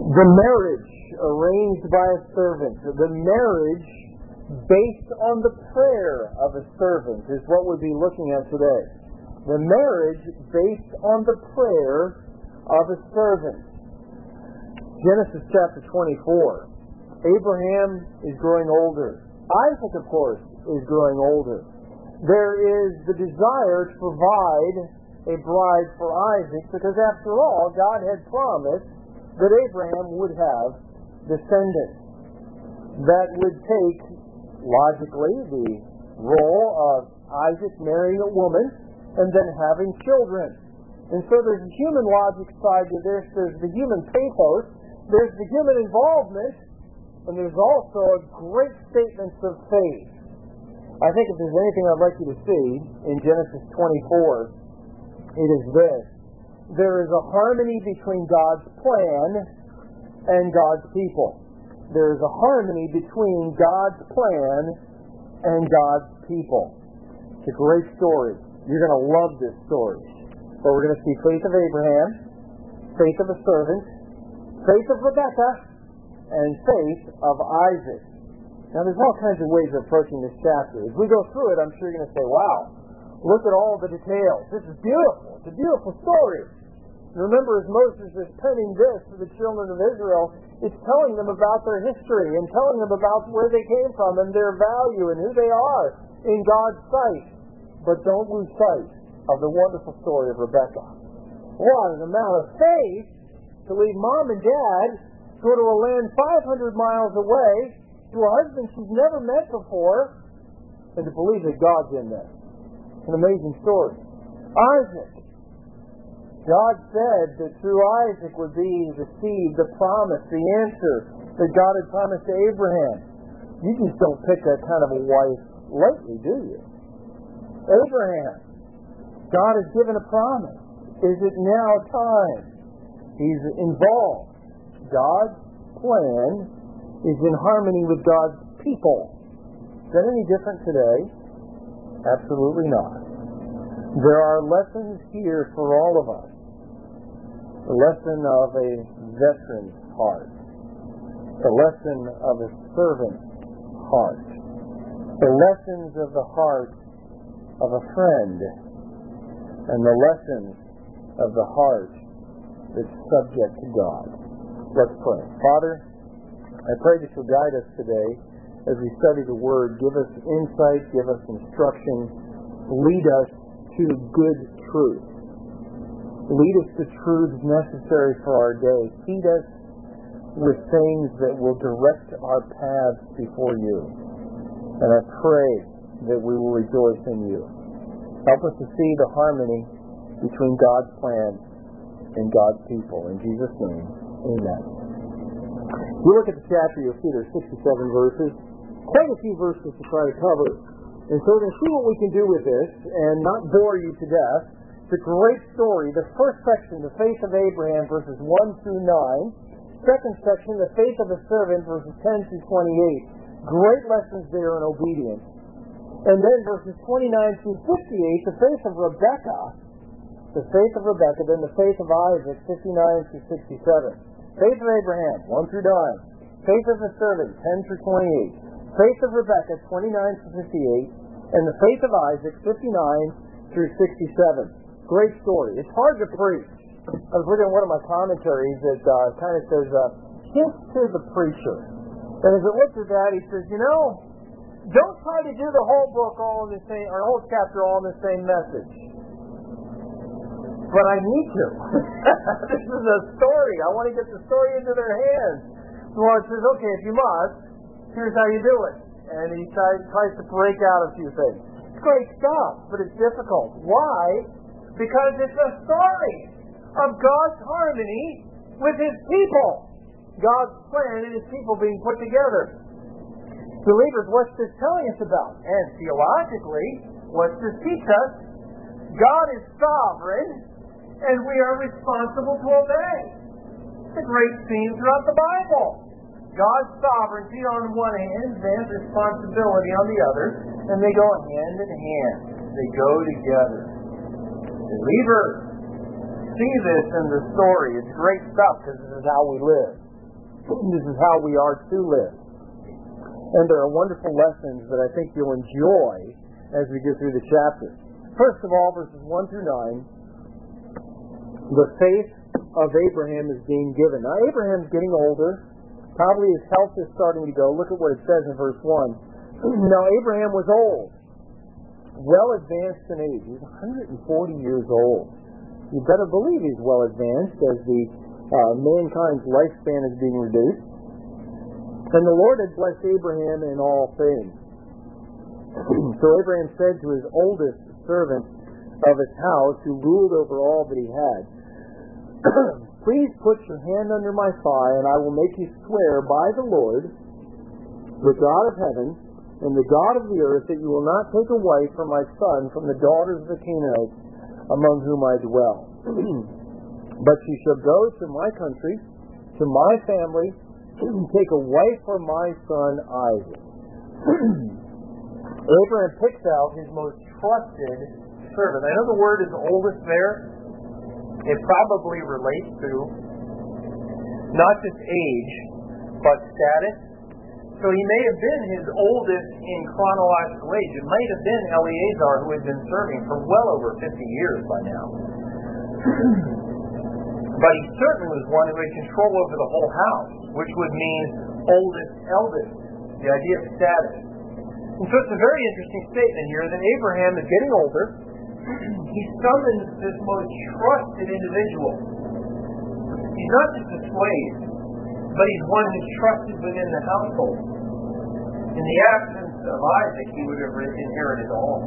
The marriage arranged by a servant, the marriage based on the prayer of a servant is what we'll be looking at today. The marriage based on the prayer of a servant. Genesis chapter 24. Abraham is growing older. Isaac, of course, is growing older. There is the desire to provide a bride for Isaac because, after all, God had promised that Abraham would have descendants that would take, logically, the role of Isaac marrying a woman and then having children. And so there's a human logic side to this, there's the human pathos, there's the human involvement, and there's also a great statements of faith. I think if there's anything I'd like you to see in Genesis 24, it is this. There is a harmony between God's plan and God's people. There is a harmony between God's plan and God's people. It's a great story. You're going to love this story. But we're going to see faith of Abraham, faith of a servant, faith of Rebekah, and faith of Isaac. Now, there's all kinds of ways of approaching this chapter. As we go through it, I'm sure you're going to say, wow, look at all the details. This is beautiful. It's a beautiful story. Remember, as Moses is penning this to the children of Israel, it's telling them about their history and telling them about where they came from and their value and who they are in God's sight. But don't lose sight of the wonderful story of Rebekah. What an amount of faith to leave mom and dad, go to a land 500 miles away, to a husband she's never met before, and to believe that God's in there. It's an amazing story. Isaac. God said that through Isaac would be the seed, the promise, the answer that God had promised to Abraham. You just don't pick that kind of a wife lightly, do you? Abraham. God has given a promise. Is it now time? He's involved. God's plan is in harmony with God's people. Is that any different today? Absolutely not. There are lessons here for all of us. The lesson of a veteran's heart. The lesson of a servant's heart. The lessons of the heart of a friend. And the lessons of the heart that's subject to God. Let's pray. Father, I pray that you'll guide us today as we study the Word. Give us insight, give us instruction, lead us to good truth. Lead us to truths necessary for our day. Feed us with things that will direct our paths before you. And I pray that we will rejoice in you. Help us to see the harmony between God's plan and God's people. In Jesus' name, amen. If you look at the chapter, you'll see there's 67 verses. Quite a few verses to try to cover. And so we're going to see what we can do with this and not bore you to death. It's a great story. The first section, the faith of Abraham, verses 1 through 9. Second section, the faith of a servant, verses 10 through 28. Great lessons there in obedience. And then verses 29 through 58, the faith of Rebekah. The faith of Rebekah, then the faith of Isaac, 59 through 67. Faith of Abraham, 1 through 9. Faith of the servant, 10 through 28. Faith of Rebekah, 29 through 58. And the faith of Isaac, 59 through 67. Great story. It's hard to preach. I was looking at one of my commentaries that kind of says, hint to the preacher. And as it looks at that, he says, don't try to do the whole book all in the same, or whole chapter all in the same message. But I need to. This is a story. I want to get the story into their hands. So it says, okay, if you must, here's how you do it. And he tries to break out a few things. It's great stuff, but it's difficult. Why? Because it's a story of God's harmony with His people. God's plan and His people being put together. Believers, what's this telling us about? And theologically, what's this teach us? God is sovereign, and we are responsible to obey. It's a great theme throughout the Bible. God's sovereignty on one hand, man's responsibility on the other, and they go hand in hand. They go together. Believers, see this in the story. It's great stuff because this is how we live. This is how we are to live. And there are wonderful lessons that I think you'll enjoy as we go through the chapter. First of all, verses 1 through 9, the faith of Abraham is being given. Now, Abraham's getting older. Probably his health is starting to go. Look at what it says in verse 1. Now, Abraham was old, well advanced in age. He was 140 years old. You better believe he's well advanced as the mankind's lifespan is being reduced. And the Lord had blessed Abraham in all things. So Abraham said to his oldest servant of his house, who ruled over all that he had, please put your hand under my thigh, and I will make you swear by the Lord, the God of heaven, and the God of the earth, that you will not take a wife for my son from the daughters of the Canaanites among whom I dwell. But you shall go to my country, to my family, take a wife for my son Isaac. Abraham picks out his most trusted servant. I know the word is oldest there. It probably relates to not just age, but status. So he may have been his oldest in chronological age. It might have been Eleazar, who had been serving for well over 50 years by now. But he certainly was one who had control over the whole house, which would mean oldest, eldest, the idea of status. And so it's a very interesting statement here that Abraham is getting older. He summons this most trusted individual. He's not just a slave, but he's one who's trusted within the household. In the absence of Isaac, he would have inherited all.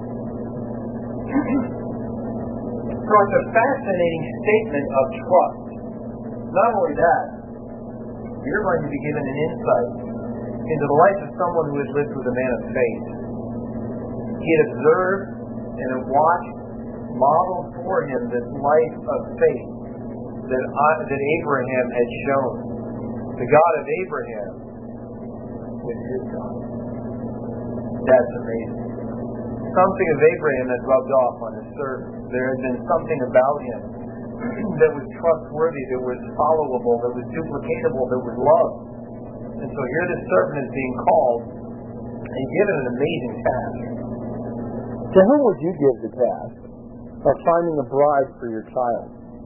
So it's a fascinating statement of trust. Not only that, you're going to be given an insight into the life of someone who has lived with a man of faith. He had observed and had watched, modeled for him this life of faith that Abraham had shown. The God of Abraham was his God. That's amazing. Something of Abraham had rubbed off on his servant. There had been something about him that was trustworthy, that was followable, that was duplicatable, that was loved. And so here this servant is being called and given an amazing task. To whom would you give the task of finding a bride for your child?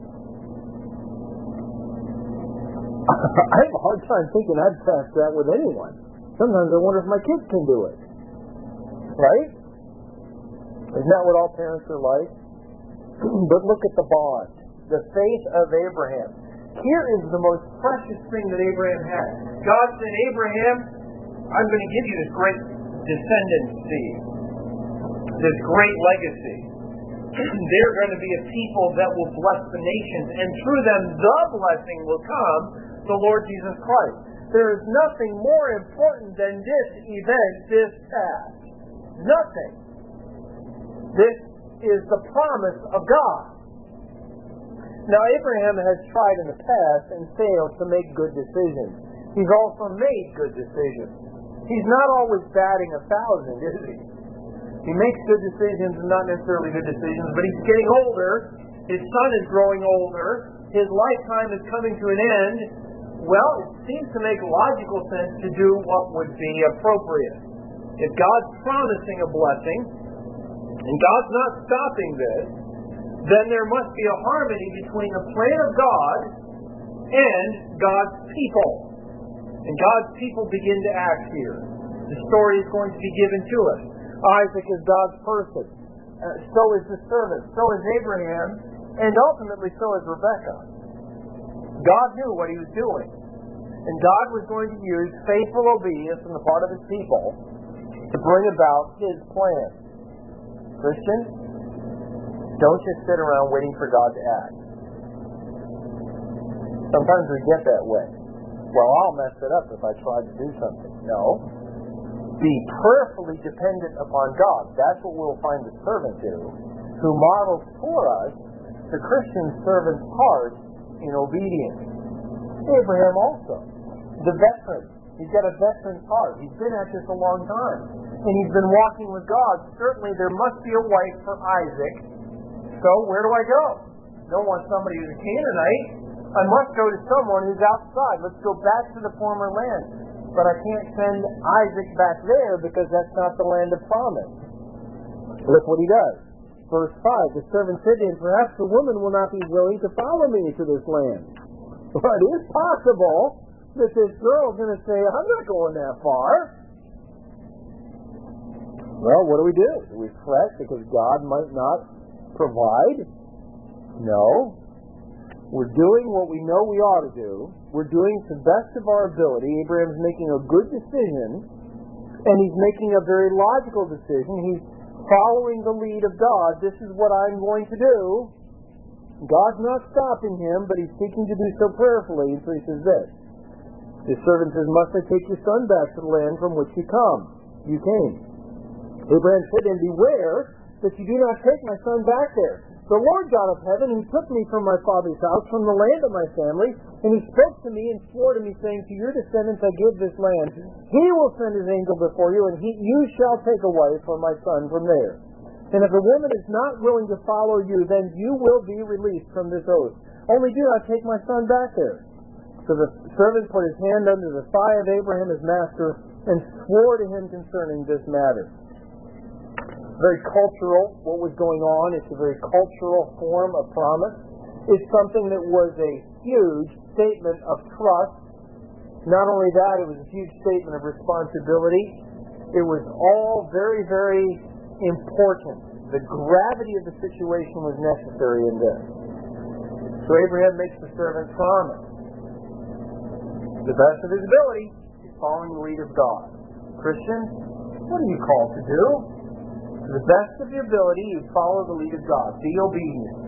I have a hard time thinking I'd task that with anyone. Sometimes I wonder if my kids can do it. Right? Isn't that what all parents are like? But look at the bond. The faith of Abraham. Here is the most precious thing that Abraham had. God said, Abraham, I'm going to give you this great descendancy, this great legacy. They're going to be a people that will bless the nations, and through them the blessing will come, the Lord Jesus Christ. There is nothing more important than this event, this task. Nothing. This is the promise of God. Now, Abraham has tried in the past and failed to make good decisions. He's also made good decisions. He's not always batting 1,000, is he? He makes good decisions and not necessarily good decisions, but he's getting older. His son is growing older. His lifetime is coming to an end. Well, it seems to make logical sense to do what would be appropriate. If God's promising a blessing, and God's not stopping this, then there must be a harmony between the plan of God and God's people. And God's people begin to act here. The story is going to be given to us. Isaac is God's person. So is the servant. So is Abraham. And ultimately so is Rebekah. God knew what he was doing. And God was going to use faithful obedience on the part of his people to bring about his plan. Christian, don't just sit around waiting for God to act. Sometimes we get that way. Well, I'll mess it up if I try to do something. No. Be prayerfully dependent upon God. That's what we'll find the servant do, who models for us the Christian servant's heart in obedience. Abraham also. The veteran. He's got a veteran's heart. He's been at this a long time. And he's been walking with God. Certainly there must be a wife for Isaac. So where do I go? I don't want somebody who's a Canaanite. I must go to someone who's outside. Let's go back to the former land. But I can't send Isaac back there because that's not the land of promise. Look what he does. Verse 5, the servant said to him, perhaps the woman will not be willing to follow me to this land. Well, it is possible that this girl is going to say, I'm not going that far. Well, what do? Do we fret because God might not provide? No. We're doing what we know we ought to do. We're doing to the best of our ability. Abraham's making a good decision, and he's making a very logical decision. He's following the lead of God. This is what I'm going to do. God's not stopping him, but he's seeking to do so prayerfully. And so he says this. His servant says, must I take your son back to the land from which you came? Abraham said to him, beware that you do not take my son back there. The Lord God of heaven, who took me from my father's house, from the land of my family, and he spoke to me and swore to me, saying, to your descendants I give this land. He will send his angel before you, and you shall take away from my son from there. And if the woman is not willing to follow you, then you will be released from this oath. Only do not take my son back there. So the servant put his hand under the thigh of Abraham his master, and swore to him concerning this matter. Very cultural, what was going on. It's a very cultural form of promise. It's something that was a huge statement of trust. Not only that, it was a huge statement of responsibility. It was all very, very important. The gravity of the situation was necessary in this. So Abraham makes the servant promise. To the best of his ability, he's following the lead of God. Christian, what are you called to do? To the best of your ability, you follow the lead of God. Be obedient.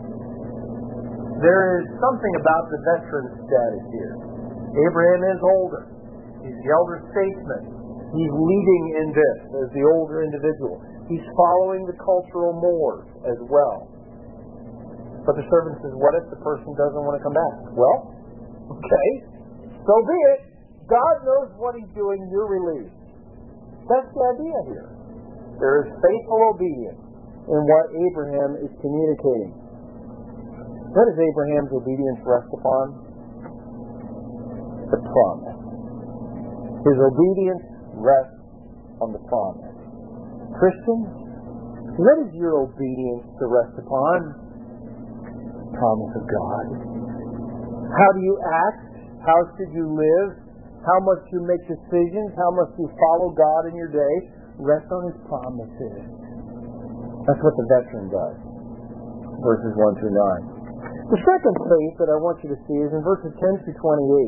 There is something about the veteran status here. Abraham is older. He's the elder statesman. He's leading in this as the older individual. He's following the cultural mores as well. But the servant says, what if the person doesn't want to come back? Well, okay, so be it. God knows what he's doing. You're released. That's the idea here. There is faithful obedience in what Abraham is communicating. What does Abraham's obedience rest upon? The promise. His obedience rests on the promise. Christians, what is your obedience to rest upon? The promise of God. How do you act? How should you live? How must you make decisions? How must you follow God in your day? Rest on his promises. That's what the veteran does. Verses 1 through 9. The second faith that I want you to see is in verses 10 through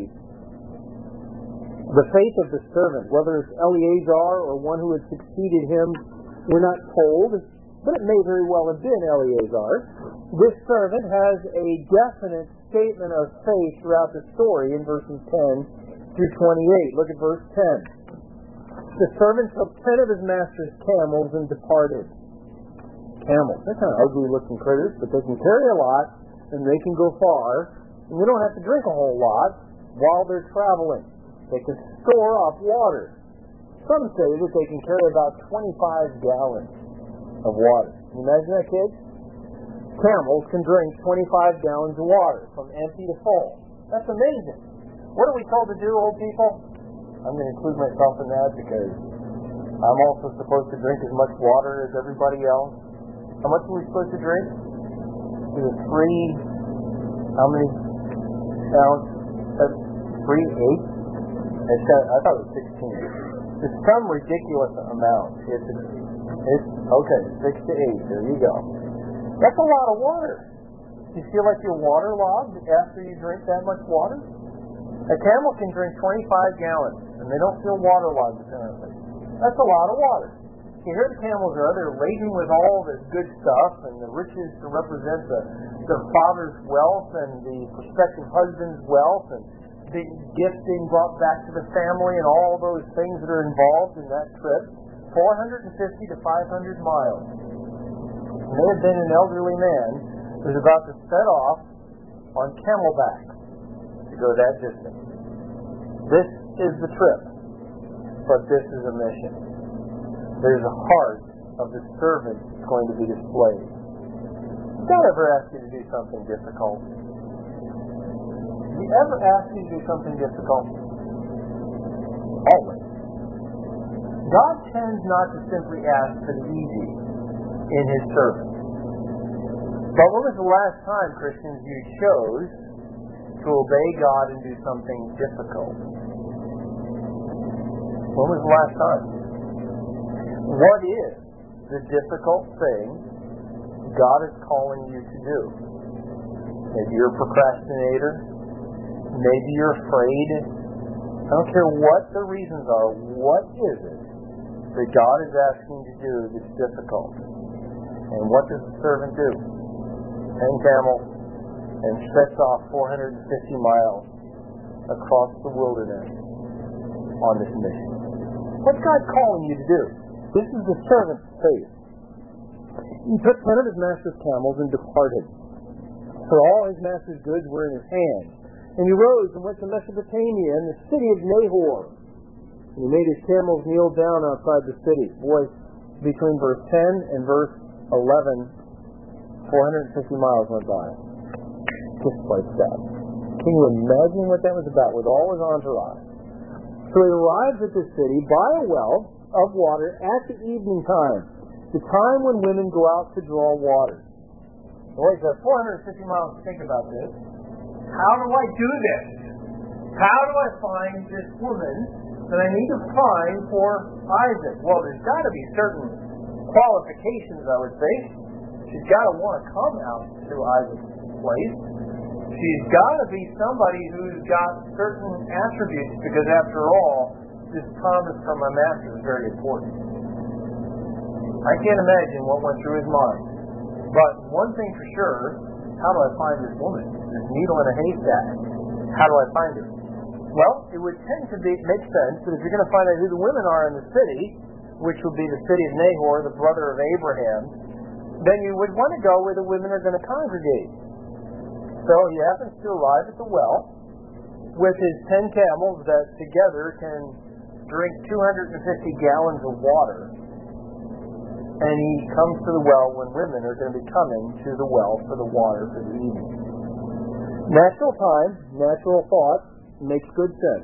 28. The faith of the servant, whether it's Eleazar or one who had succeeded him, we're not told, but it may very well have been Eleazar. This servant has a definite statement of faith throughout the story in verses 10 through 28. Look at verse 10. The servant took 10 of his master's camels and departed. Camels, they're kind of ugly-looking critters, but they can carry a lot, and they can go far, and you don't have to drink a whole lot while they're traveling. They can store up water. Some say that they can carry about 25 gallons of water. Can you imagine that, kids? Camels can drink 25 gallons of water from empty to full. That's amazing. What are we told to do, old people? I'm going to include myself in that because I'm also supposed to drink as much water as everybody else. How much are we supposed to drink? Is it 3? How many ounces? That's 3 8? I thought it was 16. It's some ridiculous amount. It's okay, 6 to 8. There you go. That's a lot of water. Do you feel like you're waterlogged after you drink that much water? A camel can drink 25 gallons, and they don't feel waterlogged, apparently. That's a lot of water. You hear the camels are, they're laden with all this good stuff, and the riches to represent the father's wealth and the prospective husband's wealth, and big gifts being brought back to the family, and all those things that are involved in that trip. 450 to 500 miles. It may have been an elderly man who was about to set off on camelback to go that distance. This is the trip, but this is a mission. There's a heart of the servant that's going to be displayed. God ever ask you to do something difficult? he ever asked you to do something difficult? Always. God tends not to simply ask for the easy in His servants. But when was the last time, Christians, you chose to obey God and do something difficult? When was the last time? What is the difficult thing God is calling you to do? Maybe you're a procrastinator. Maybe you're afraid. I don't care what the reasons are. What is it that God is asking you to do that's difficult? And what does the servant do? 10 camels and sets off 450 miles across the wilderness on this mission. What's God calling you to do? This is the servant's faith. He took 10 of his master's camels and departed. For all his master's goods were in his hand. And he rose and went to Mesopotamia and the city of Nahor. And he made his camels kneel down outside the city. Boy, between verse 10 and verse 11, 450 miles went by. Just like that. Can you imagine what that was about with all his entourage? So he arrives at the city by a well of water at the evening time, the time when women go out to draw water. So he's got 450 miles to think about this. How do I do this? How do I find this woman that I need to find for Isaac? Well, there's got to be certain qualifications, I would say. She's got to want to come out to Isaac's place. She's got to be somebody who's got certain attributes, because after all, this promise from my master is very important. I can't imagine what went through his mind. But one thing for sure, how do I find this woman? This needle in a haystack. How do I find her? Well, it would tend to make sense that if you're going to find out who the women are in the city, which would be the city of Nahor, the brother of Abraham, then you would want to go where the women are going to congregate. So he happens to arrive at the well with his 10 camels that together can drink 250 gallons of water. And he comes to the well when women are going to be coming to the well for the water for the evening. Natural time, natural thought, makes good sense.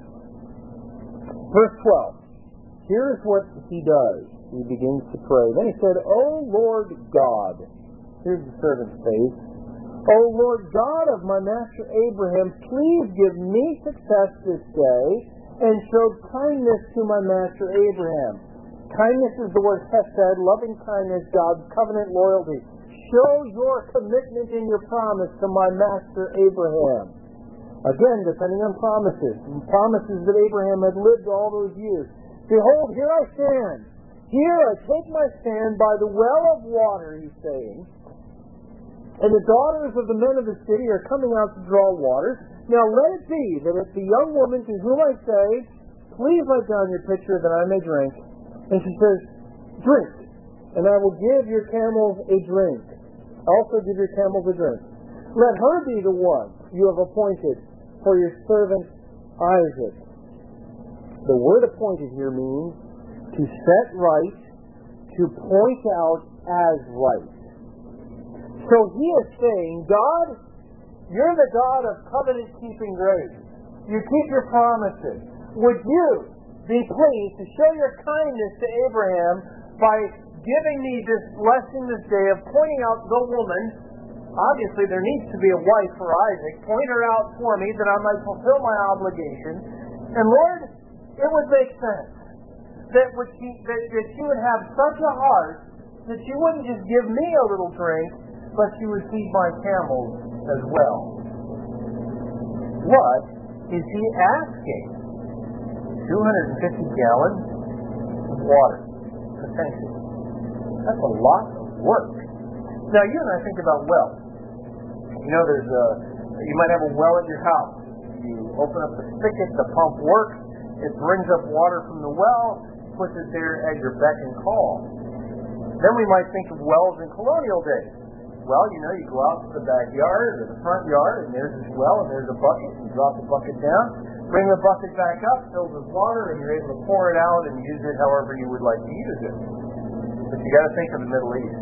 Verse 12. Here's what he does. He begins to pray. Then he said, O Lord God. Here's the servant's face. O Lord God of my master Abraham, please give me success this day and show kindness to my master Abraham. Kindness is the word hesed, loving kindness, God's covenant loyalty. Show your commitment in your promise to my master Abraham. Again, depending on promises. Promises that Abraham had lived all those years. Behold, here I stand. Here I take my stand by the well of water, he's saying. And the daughters of the men of the city are coming out to draw water. Now let it be that if the young woman to whom I say, please let down your pitcher that I may drink, and she says, drink, and I will give your camels a drink. Also give your camels a drink. Let her be the one you have appointed for your servant Isaac. The word appointed here means to set right, to point out as right. So he is saying, God, you're the God of covenant-keeping grace. You keep your promises. Would you be pleased to show your kindness to Abraham by giving me this blessing this day of pointing out the woman? Obviously, there needs to be a wife for Isaac. Point her out for me that I might fulfill my obligation. And Lord, it would make sense that she would have such a heart that she wouldn't just give me a little drink, but she would feed my camels as well. What is he asking? 250 gallons of water, potentially. That's a lot of work. Now, you and I think about wells. You know, you might have a well at your house. You open up the spigot, the pump works, it brings up water from the well, puts it there at your beck and call. Then we might think of wells in colonial days. Well, you know, you go out to the backyard or the front yard, and there's this well, and there's a bucket. You drop the bucket down, bring the bucket back up, fill with water, and you're able to pour it out and use it however you would like to use it. But you got to think of the Middle East.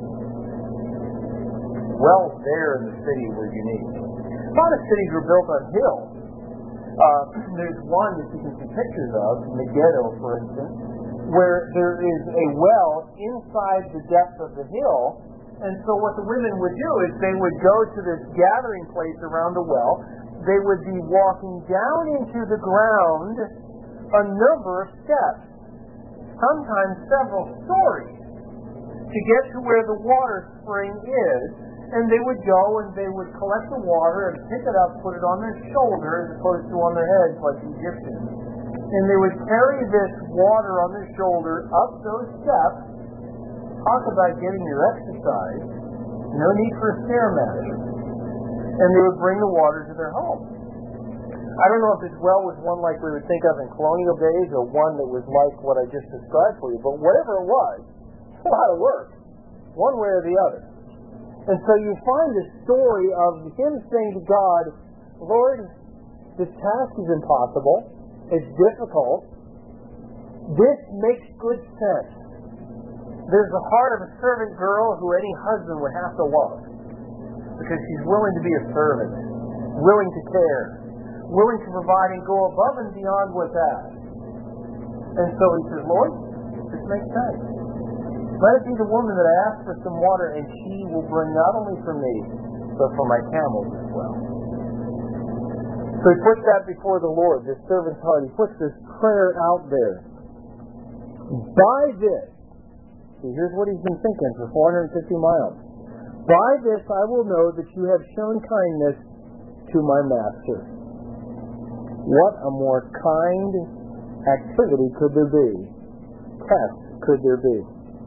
Wells there in the city were unique. A lot of cities were built on hills, There's one that you can see pictures of, Megiddo, for instance, where there is a well inside the depth of the hill. And so what the women would do is they would go to this gathering place around the well. They would be walking down into the ground a number of steps, sometimes several stories, to get to where the water spring is. And they would go and they would collect the water and pick it up, put it on their shoulder as opposed to on their heads like the Egyptians. And they would carry this water on their shoulder up those steps. Talk about getting your exercise. No need for a Stairmaster. And they would bring the water to their home. I don't know if this well was one like we would think of in colonial days or one that was like what I just described for you, but whatever it was, it's a lot of work, one way or the other. And so you find the story of him saying to God, Lord, this task is impossible. It's difficult. This makes good sense. There's the heart of a servant girl who any husband would have to love, because she's willing to be a servant, willing to care, willing to provide and go above and beyond what's asked. And so he says, Lord, this makes sense. Let it be the woman that I ask for some water, and she will bring not only for me, but for my camels as well. So he puts that before the Lord, this servant's heart. He puts this prayer out there. By this, see, here's what he's been thinking for 450 miles. By this I will know that you have shown kindness to my master. What a more kind activity could there be? Test could there be?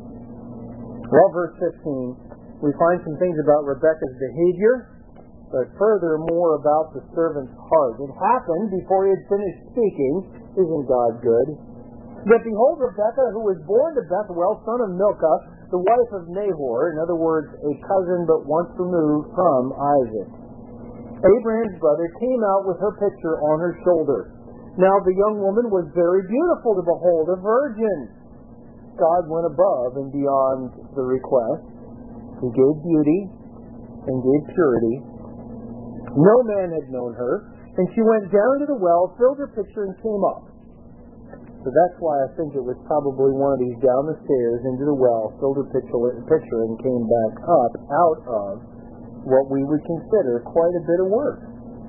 Well, verse 15, we find some things about Rebekah's behavior, but furthermore about the servant's heart. It happened before he had finished speaking, isn't God good? That behold, Rebekah, who was born to Bethuel, son of Milcah, the wife of Nahor, in other words, a cousin but once removed from Isaac, Abraham's brother, came out with her pitcher on her shoulder. Now the young woman was very beautiful to behold, a virgin. God went above and beyond the request. He gave beauty and gave purity. No man had known her, and she went down to the well, filled her pitcher, and came up. So that's why I think it was probably one of these down the stairs into the well, filled her pitcher, and came back up out of what we would consider quite a bit of work.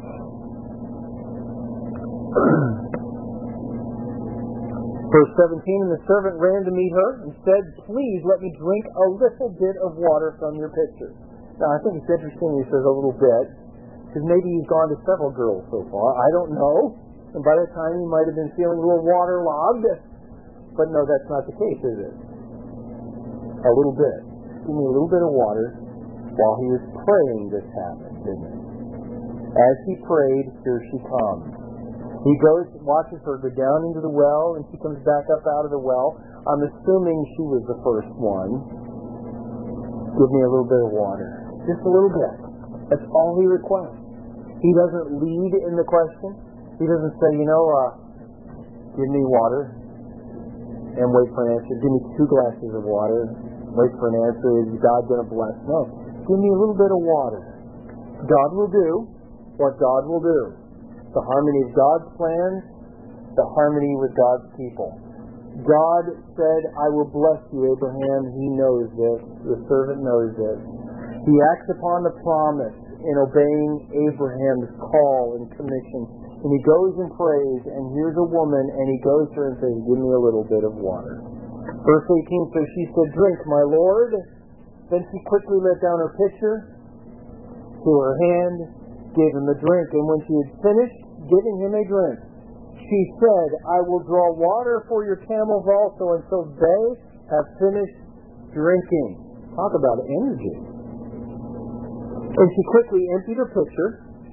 Verse 17, and the servant ran to meet her and said, please let me drink a little bit of water from your pitcher. Now I think it's interesting he says a little bit, because maybe he's gone to several girls so far. I don't know. And by the time he might have been feeling a little waterlogged. But no, that's not the case, is it? A little bit. Give me a little bit of water. While he was praying, this happened, didn't it? As he prayed, here she comes. He goes, watches her go down into the well, and she comes back up out of the well. I'm assuming she was the first one. Give me a little bit of water. Just a little bit. That's all he requests. He doesn't lead in the question. He doesn't say, give me water and wait for an answer. Give me 2 glasses of water, wait for an answer. Is God going to bless? No. Give me a little bit of water. God will do what God will do. The harmony of God's plans, the harmony with God's people. God said, I will bless you, Abraham. He knows this. The servant knows this. He acts upon the promise in obeying Abraham's call and commission. And he goes and prays, and here's a woman, and he goes to her and says, give me a little bit of water. Verse 18, so she said, drink, my Lord. Then she quickly let down her pitcher to her hand, gave him a drink, and when she had finished giving him a drink, she said, I will draw water for your camels also until they have finished drinking. Talk about energy. And she quickly emptied her pitcher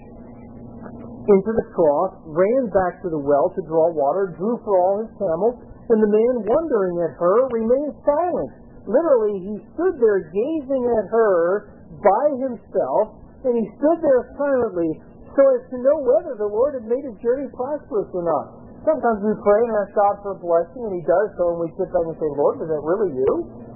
into the trough, ran back to the well to draw water, drew for all his camels, and the man, wondering at her, remained silent. Literally, he stood there gazing at her by himself, and he stood there silently so as to know whether the Lord had made his journey prosperous or not. Sometimes we pray and ask God for a blessing, and he does so, and we sit back and say, Lord, is that really you?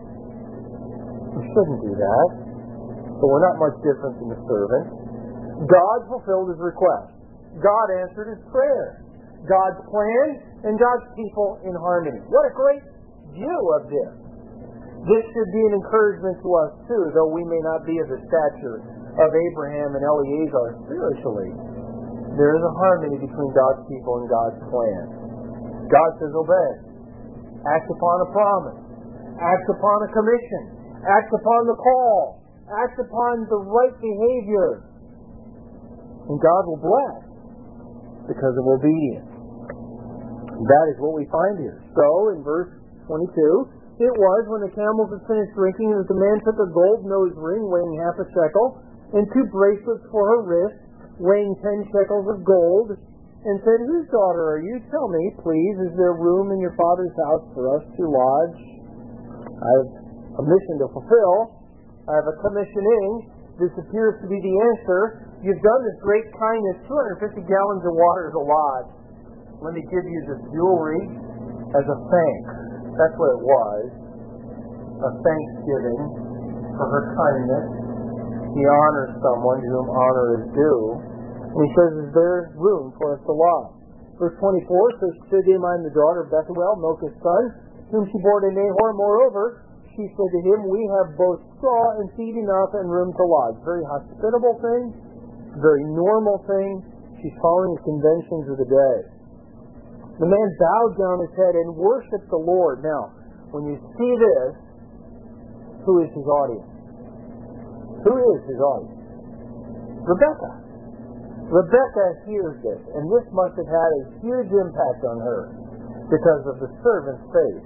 We shouldn't do that. So we're not much different than the servant. God fulfilled his request. God answered his prayer. God's plan and God's people in harmony. What a great view of this. This should be an encouragement to us too, though we may not be of the stature of Abraham and Eleazar spiritually. There is a harmony between God's people and God's plan. God says, obey. Act upon a promise. Act upon a commission. Act upon the call. Act upon the right behavior. And God will bless because of obedience. That is what we find here. So, in verse 22, it was when the camels had finished drinking that the man took a gold nose ring weighing half a shekel and 2 bracelets for her wrists weighing 10 shekels of gold and said, whose daughter are you? Tell me, please, is there room in your father's house for us to lodge? I have a mission to fulfill. I have a commissioning. This appears to be the answer. You've done this great kindness, 250 gallons of water to lodge. Let me give you this jewelry as a thanks. That's what it was. A thanksgiving for her kindness. He honors someone to whom honor is due. And he says, is there room for us to lodge? Verse 24 says, to him, I am the daughter of Bethuel, Milcah's son, whom she bore to Nahor. Moreover, she said to him, we have both straw and feed enough and room to lodge. Very hospitable thing. Very normal thing. She's following the conventions of the day. The man bowed down his head and worshipped the Lord. Now, when you see this, who is his audience? Who is his audience? Rebekah. Rebekah hears this, and this must have had a huge impact on her because of the servant's faith.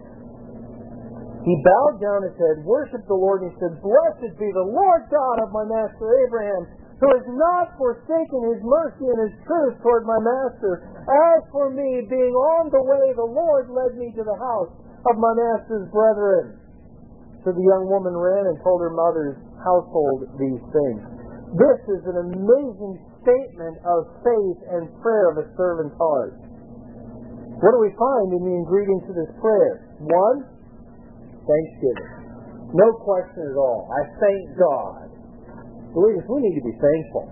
He bowed down his head, worshipped the Lord, and he said, blessed be the Lord God of my master Abraham, who has not forsaken his mercy and his truth toward my master. As for me, being on the way, the Lord led me to the house of my master's brethren. So the young woman ran and told her mother's household these things. This is an amazing statement of faith and prayer of a servant's heart. What do we find in the ingredients of this prayer? 1, thanksgiving. No question at all. I thank God. Believers, we need to be thankful.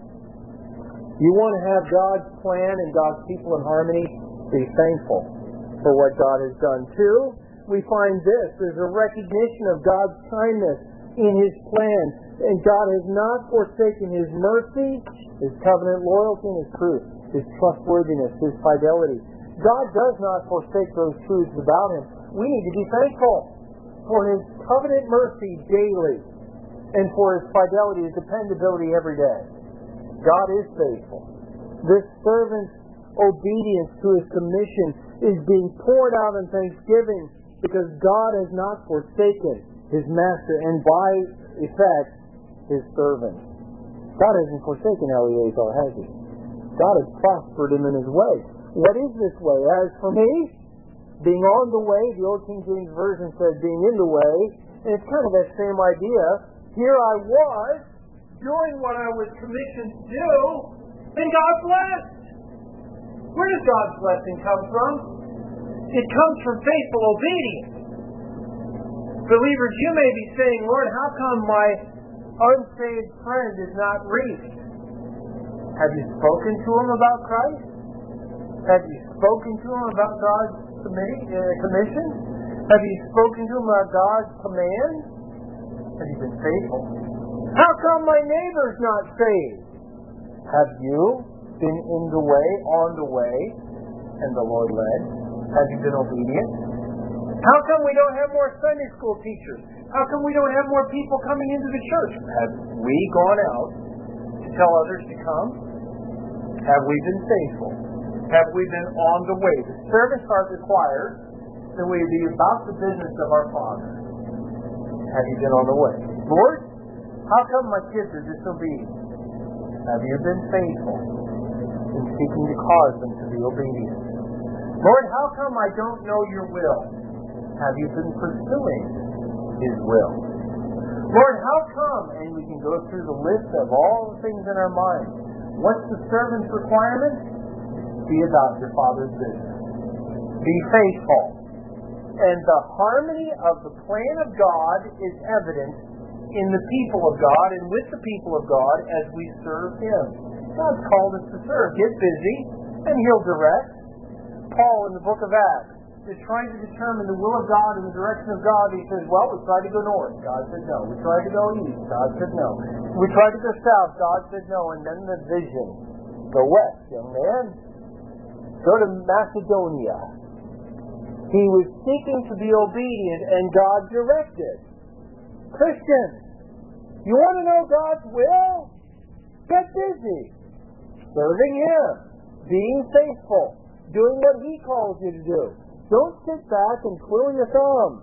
You want to have God's plan and God's people in harmony? Be thankful for what God has done. 2, we find this. There's a recognition of God's kindness in His plan. And God has not forsaken His mercy, His covenant loyalty, and His truth, His trustworthiness, His fidelity. God does not forsake those truths about Him. We need to be thankful for His covenant mercy daily and for His fidelity, His dependability every day. God is faithful. This servant's obedience to His commission is being poured out in thanksgiving because God has not forsaken His master and by effect His servant. God hasn't forsaken Eleazar, has He? God has prospered him in his way. What is this way? As for me, being on the way, the Old King James Version says being in the way, and it's kind of that same idea. Here I was, doing what I was commissioned to do, and God blessed. Where does God's blessing come from? It comes from faithful obedience. Believers, you may be saying, Lord, how come my unsaved friend is not reached? Have you spoken to him about Christ? Have you spoken to him about God's commission? Have you spoken to him about God's command? Have you been faithful? How come my neighbor's not saved? Have you been in the way, on the way, and the Lord led? Have you been obedient? How come we don't have more Sunday school teachers? How come we don't have more people coming into the church? Have we gone out to tell others to come? Have we been faithful? Have we been on the way? The servant's heart requires that we be about the business of our Father. Have you been on the way? Lord, how come my kids are disobedient? Have you been faithful in seeking to cause them to be obedient? Lord, how come I don't know your will? Have you been pursuing His will? Lord, how come? And we can go through the list of all the things in our mind. What's the servant's requirement? Be about your Father's business. Be faithful. And the harmony of the plan of God is evident in the people of God and with the people of God as we serve Him. God's called us to serve. Get busy, and He'll direct. Paul in the book of Acts is trying to determine the will of God and the direction of God. He says, well, we tried to go north. God said no. We tried to go east. God said no. We tried to go south. God said no. And then the vision. Go west, young man. Go to Macedonia. He was seeking to be obedient, and God directed. Christians, you want to know God's will? Get busy. Serving Him. Being faithful. Doing what He calls you to do. Don't sit back and twiddle your thumbs.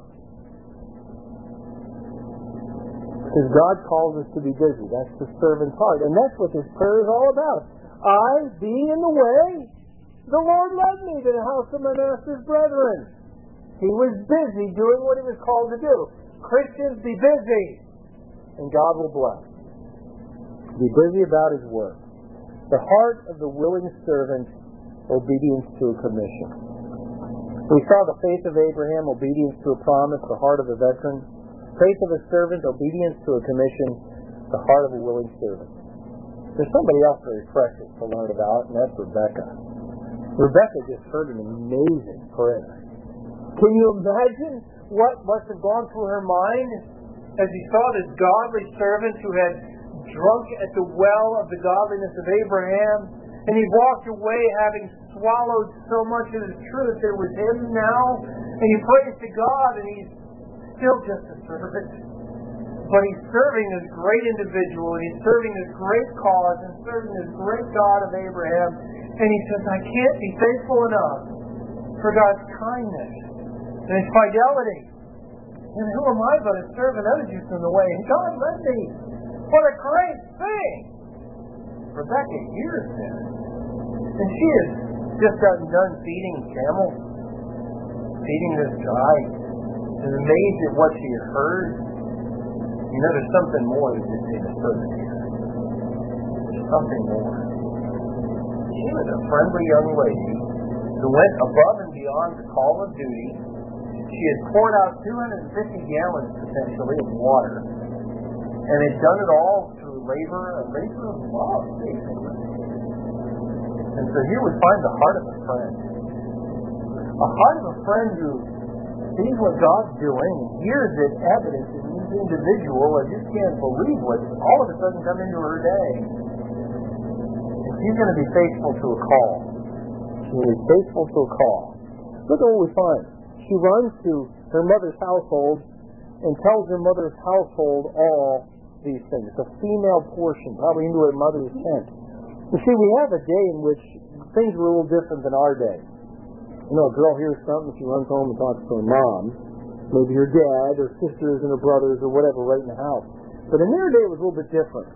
Because God calls us to be busy. That's the servant's heart. And that's what this prayer is all about. I, being in the way, the Lord led me to the house of my master's brethren. He was busy doing what He was called to do. Christians, be busy. And God will bless. Be busy about His work. The heart of the willing servant, obedience to a commission. We saw the faith of Abraham, obedience to a promise, the heart of a veteran. Faith of a servant, obedience to a commission, the heart of a willing servant. There's somebody else very precious to learn about, and that's Rebecca. Rebecca just heard an amazing prayer. Can you imagine what must have gone through her mind as he saw this godly servant who had drunk at the well of the godliness of Abraham, and he walked away having swallowed so much of the truth that it was him now, and he prays to God, and he's still just a servant. But he's serving this great individual, and he's serving this great cause, and serving this great God of Abraham, and he says, I can't be faithful enough for God's kindness and His fidelity. And who am I but a servant of you from the way? And God led me. What a great thing! Rebecca hears this. And she has just gotten done feeding camels, feeding this guy, and amazed at what she heard. You know, there's something more than just being a servant here. There's something more. She was a friendly young lady who went above and beyond the call of duty. She had poured out 250 gallons, potentially, of water, and had done it all through a labor of love, basically. And so here we find the heart of a friend. A heart of a friend who sees what God's doing and hears it evidence in this individual and just can't believe what's all of a sudden come into her day. And she's going to be faithful to a call. She is faithful to a call. Look at what we find. She runs to her mother's household and tells her mother's household all these things. A female portion, probably into her mother's tent. You see, we have a day in which things were a little different than our day. You know, a girl hears something, she runs home and talks to her mom, maybe her dad, or sisters and her brothers, or whatever, right in the house. But in their day, it was a little bit different.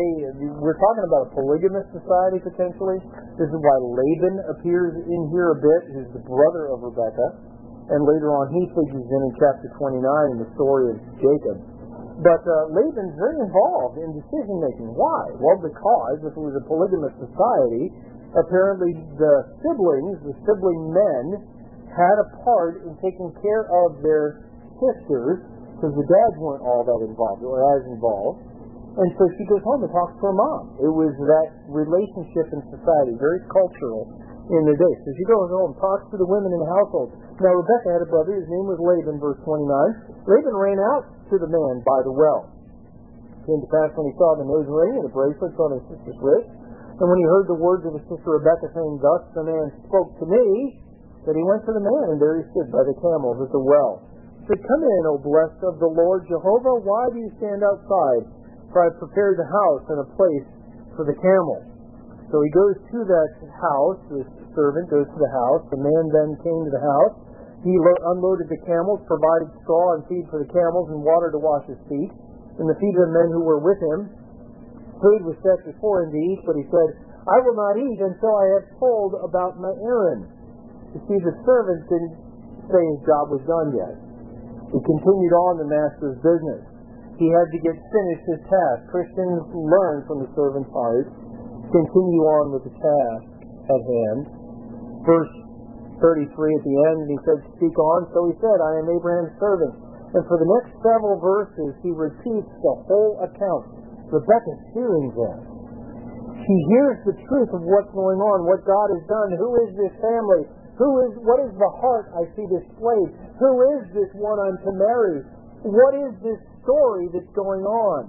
We're talking about a polygamous society, potentially. This is why Laban appears in here a bit, who's the brother of Rebekah. And later on, he figures in chapter 29 in the story of Jacob. But Laban's very involved in decision-making. Why? Well, because if it was a polygamous society, apparently the sibling men, had a part in taking care of their sisters, because the dads weren't all that involved, or as involved. And so she goes home and talks to her mom. It was that relationship in society, very cultural in their day. So she goes home and talks to the women in the household. Now Rebekah had a brother, his name was Laban, verse 29. Laban ran out to the man by the well. It came to pass when he saw the nose ring and the bracelets on his sister's wrist, and when he heard the words of his sister Rebekah saying, thus the man spoke to me, that he went to the man, and there he stood by the camels at the well. He said, come in, O blessed of the Lord Jehovah, why do you stand outside? For I have prepared the house and a place for the camels. So he goes to that house, the servant goes to the house, the man then came to the house, he unloaded the camels, provided straw and feed for the camels, and water to wash his feet, and the feet of the men who were with him. Food was set before him to eat, but he said, I will not eat until I have told about my errand. You see, the servant didn't say his job was done yet. He continued on the master's business. He had to get finished his task. Christians learn from the servant's heart. Continue on with the task at hand. Verse 33 at the end, he said, speak on. So he said, I am Abraham's servant. And for the next several verses, he repeats the whole account. Rebekah's hearing this. She hears the truth of what's going on, what God has done. Who is this family? What is the heart I see displayed? Who is this one I'm to marry? What is this story that's going on?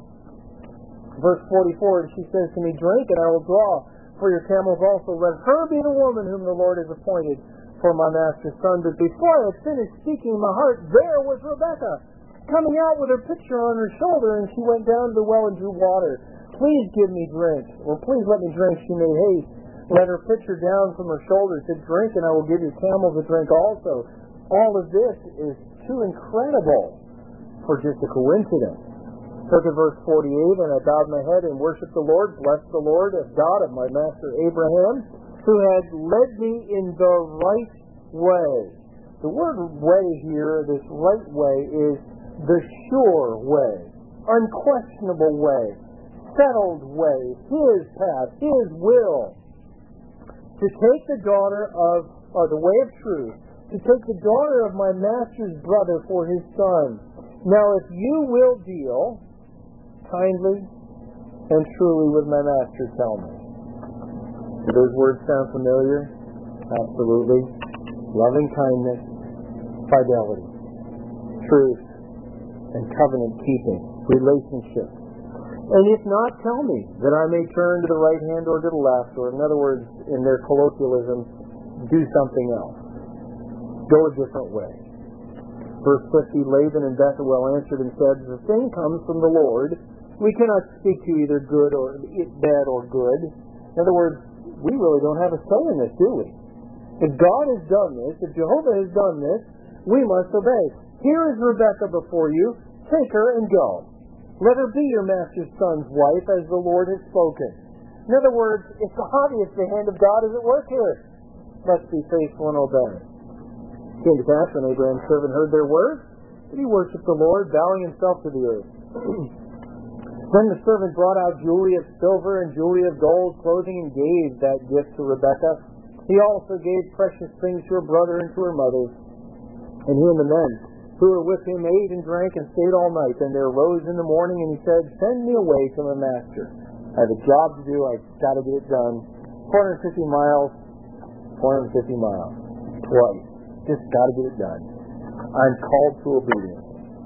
Verse 44, and she says to me, drink and I will draw for your camels also. Let her be the woman whom the Lord has appointed for my master's son. But before I had finished speaking in my heart, there was Rebekah coming out with her pitcher on her shoulder, and she went down to the well and drew water. Please give me drink, or please let me drink. She made haste, let her pitcher down from her shoulder, said, drink and I will give your camels a drink also. All of this is too incredible for just a coincidence. Look at verse 48, and I bowed my head and worshipped the Lord, blessed the Lord of God of my master Abraham, who had led me in the right way. The word way here, this right way, is the sure way, unquestionable way, settled way, his path, his will. To take the daughter of, or the way of truth, to take the daughter of my master's brother for his son. Now if you will deal kindly and truly with my master, tell me. Do those words sound familiar? Absolutely. Loving kindness, fidelity, truth, and covenant keeping, relationship. And if not, tell me, that I may turn to the right hand or to the left, or in other words, in their colloquialism, do something else. Go a different way. Verse 50, Laban and Bethuel answered and said, the thing comes from the Lord. We cannot speak to either good or bad or good. In other words, we really don't have a say in this, do we? If God has done this, if Jehovah has done this, we must obey. Here is Rebekah before you. Take her and go. Let her be your master's son's wife, as the Lord has spoken. In other words, it's obvious the hand of God is at work here. Let's be faithful and obey. It came to pass when Abraham's servant heard their words, that he worshipped the Lord, bowing himself to the earth. Then the servant brought out jewelry of silver and jewelry of gold, clothing, and gave that gift to Rebekah. He also gave precious things to her brother and to her mother. And he and the men who were with him ate and drank and stayed all night. Then they arose in the morning, and he said, send me away to my master. I have a job to do. I've got to get it done. 450 miles. Twice. Just got to get it done. I'm called to obedience.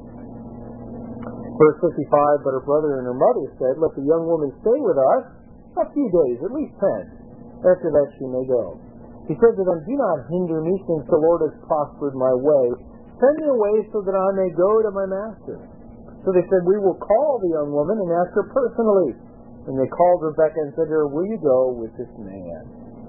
Verse 55, but her brother and her mother said, let the young woman stay with us a few days, at least 10. After that she may go. He said to them, do not hinder me, since the Lord has prospered my way. Send me away so that I may go to my master. So they said, we will call the young woman and ask her personally. And they called Rebekah and said to her, will you go with this man?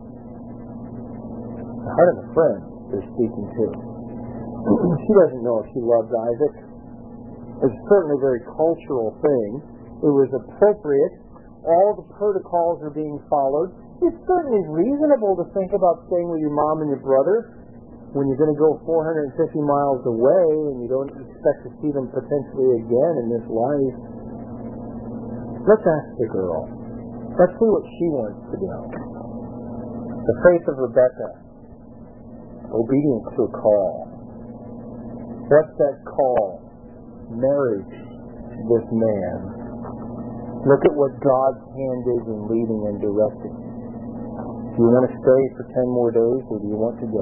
The heart of a friend they're speaking to. She doesn't know if she loved Isaac. It's certainly a very cultural thing. It was appropriate. All the protocols are being followed. It's certainly reasonable to think about staying with your mom and your brother when you're going to go 450 miles away and you don't expect to see them potentially again in this life. Let's ask the girl. Let's see what she wants to do. The faith of Rebekah. Obedience to a call. What's that call? Marriage to this man. Look at what God's hand is in leading and directing. Do you want to stay for 10 more days, or do you want to go?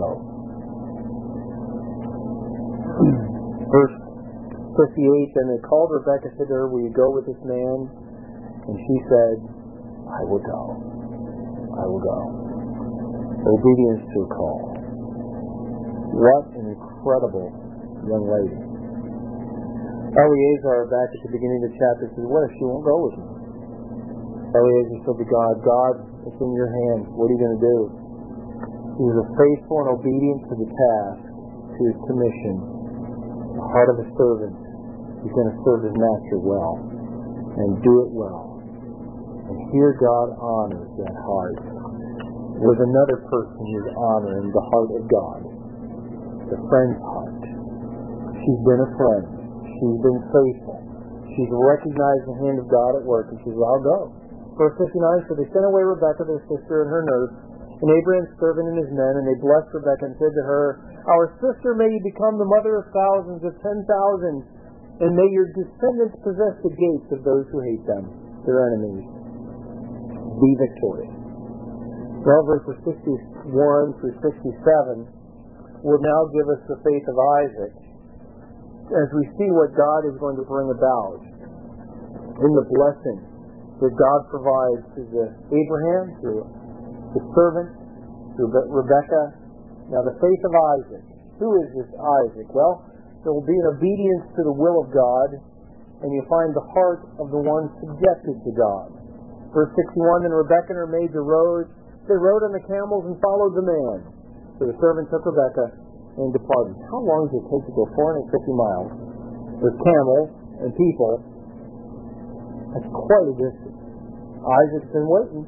Verse 58, then they called Rebekah, said to her, will you go with this man? And she said, I will go. I will go. Obedience to a call. What an incredible young lady. Eliezer, back at the beginning of the chapter, says, what if she won't go with me? Eliezer said to God, God, it's in your hands. What are you going to do? He was faithful and obedient to the task, to his commission. The heart of a servant. He's going to serve his master well and do it well. And here God honors that heart. With another person who's honoring the heart of God. The friend's heart. She's been a friend. She's been faithful. She's recognized the hand of God at work, and she's I'll go. Verse 59, so they sent away Rebekah, their sister, and her nurse, and Abraham's servant and his men, and they blessed Rebekah and said to her, our sister, may you become the mother of thousands, of 10,000, and may your descendants possess the gates of those who hate them, their enemies. be victorious. Well, verses 61 through 67 will now give us the faith of Isaac as we see what God is going to bring about in the blessing that God provides to Abraham, through his servant, through Rebekah. Now, the faith of Isaac. Who is this Isaac? Well, there will be an obedience to the will of God, and you find the heart of the one subjected to God. Verse 61, then Rebekah and her maids arose. They rode on the camels and followed the man. So the servant took Rebekah and departed. How long does it take to go 450 miles with camels and people? That's quite a distance. Isaac's been waiting.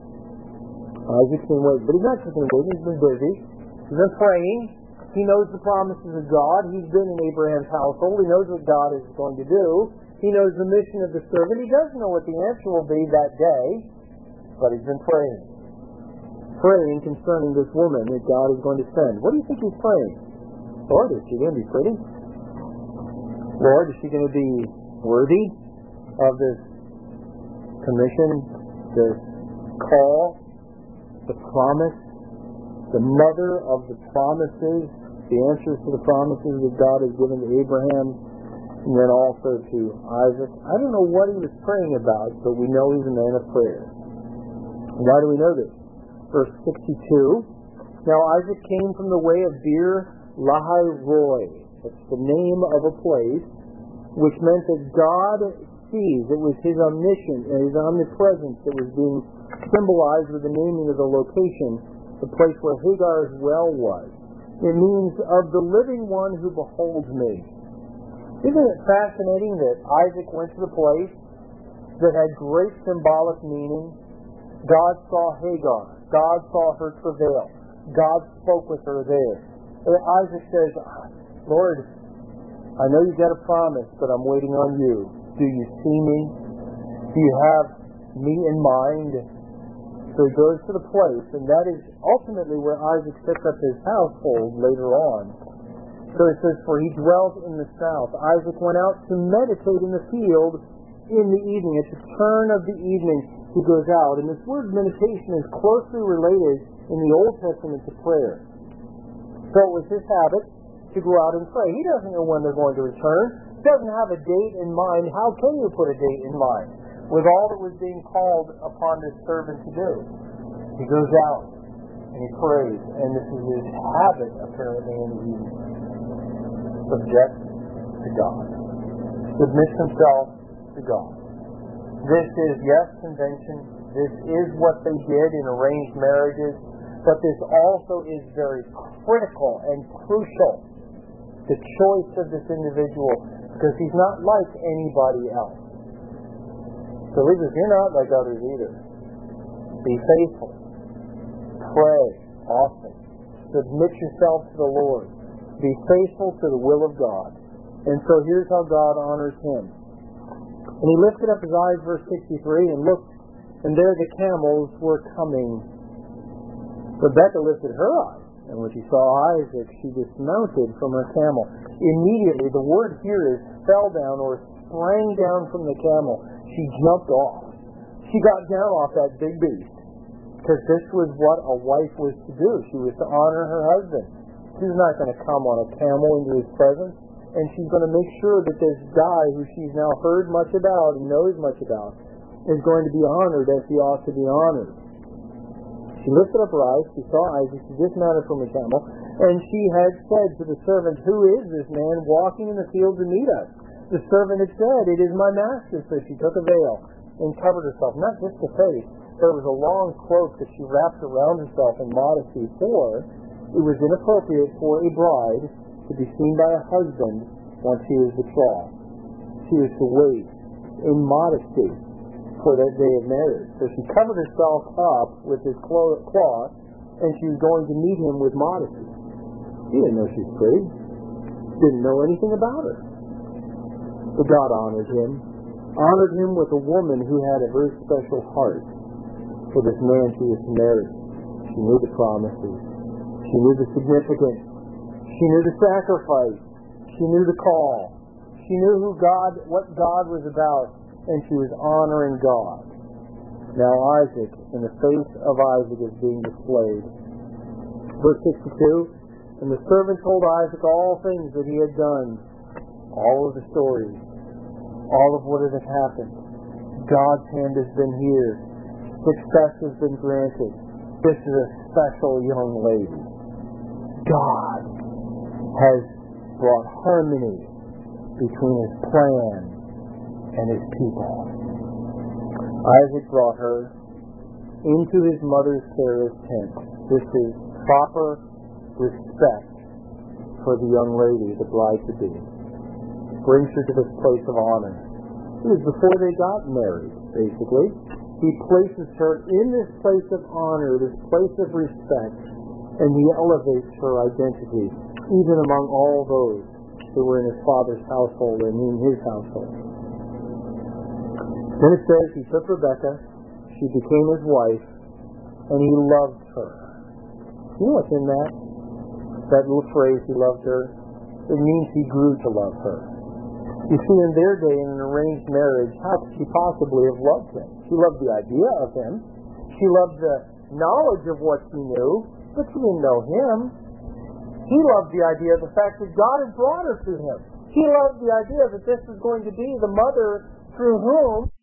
But he's not just been waiting, he's been busy. He's been praying. He knows the promises of God. He's been in Abraham's household. He knows what God is going to do. He knows the mission of the servant. He doesn't know what the answer will be that day, but he's been praying. Praying concerning this woman that God is going to send. What do you think he's praying? Lord, is she going to be pretty? Lord, is she going to be worthy of this commission, this call, the promise, the mother of the promises, the answers to the promises that God has given to Abraham, and then also to Isaac? I don't know what he was praying about, but we know he's a man of prayer. Why do we know this? Verse 62, now Isaac came from the way of Beer Lahai Roi. That's the name of a place, which meant that God sees. It was his omniscience and his omnipresence that was being symbolized with the naming of the location, the place where Hagar's well was. It means of the living one who beholds me. Isn't it fascinating that Isaac went to the place that had great symbolic meaning? God saw Hagar. God saw her travail. God spoke with her there. And Isaac says, Lord, I know you've got a promise, but I'm waiting on you. Do you see me? Do you have me in mind? So he goes to the place, and that is ultimately where Isaac sets up his household later on. So it says, for he dwelt in the south. Isaac went out to meditate in the field in the evening. At the turn of the evening, he goes out. And this word meditation is closely related in the Old Testament to prayer. So it was his habit to go out and pray. He doesn't know when they're going to return. He doesn't have a date in mind. How can you put a date in mind with all that was being called upon this servant to do? He goes out and he prays, and this is his habit apparently in the evening. Subject to God. Submit himself to God. This is, yes, convention. This is what they did in arranged marriages, but this also is very critical and crucial. The choice of this individual, because he's not like anybody else. Believers, you're not like others either. Be faithful. Pray often. Submit yourself to the Lord. Be faithful to the will of God. And so here's how God honors him. And he lifted up his eyes, verse 63, and looked, and there the camels were coming. Rebekah lifted her eyes, and when she saw Isaac, she dismounted from her camel. Immediately, the word here is fell down or sprang down from the camel. She jumped off. She got down off that big beast, because this was what a wife was to do. She was to honor her husband. She's not going to come on a camel into his presence, and she's going to make sure that this guy who she's now heard much about and knows much about is going to be honored as he ought to be honored. She lifted up her eyes, she saw Isaac, she dismounted from her camel, and she had said to the servant, who is this man walking in the field to meet us? The servant had said, it is my master. So she took a veil and covered herself, not just the face. There was a long cloak that she wrapped around herself in modesty, for it was inappropriate for a bride to be seen by a husband once he was betrothed. She was to wait in modesty for that day of marriage. So she covered herself up with this cloth, and she was going to meet him with modesty. He didn't know she was pretty. Didn't know anything about her. But God honored him with a woman who had a very special heart for this man she was to marry. She knew the promises. She knew the significance. She knew the sacrifice. She knew the call. She knew what God was about, and she was honoring God. Now Isaac, and the face of Isaac is being displayed. Verse 62, and the servant told Isaac all things that he had done, all of the stories, all of what had happened. God's hand has been here. Success has been granted. This is a special young lady. God has brought harmony between his plan and his people. Isaac brought her into his mother's Sarah's tent. This is proper respect for the young lady, the bride-to-be. Brings her to this place of honor. It was before they got married, basically. He places her in this place of honor, this place of respect, and he elevates her identity, even among all those who were in his father's household and in his household. Then it says he took Rebekah, she became his wife, and he loved her. You know what's in that? That little phrase, he loved her. It means he grew to love her. You see, in their day, in an arranged marriage, how could she possibly have loved him? She loved the idea of him. She loved the knowledge of what she knew, but she didn't know him. He loved the idea of the fact that God had brought her to him. He loved the idea that this was going to be the mother through whom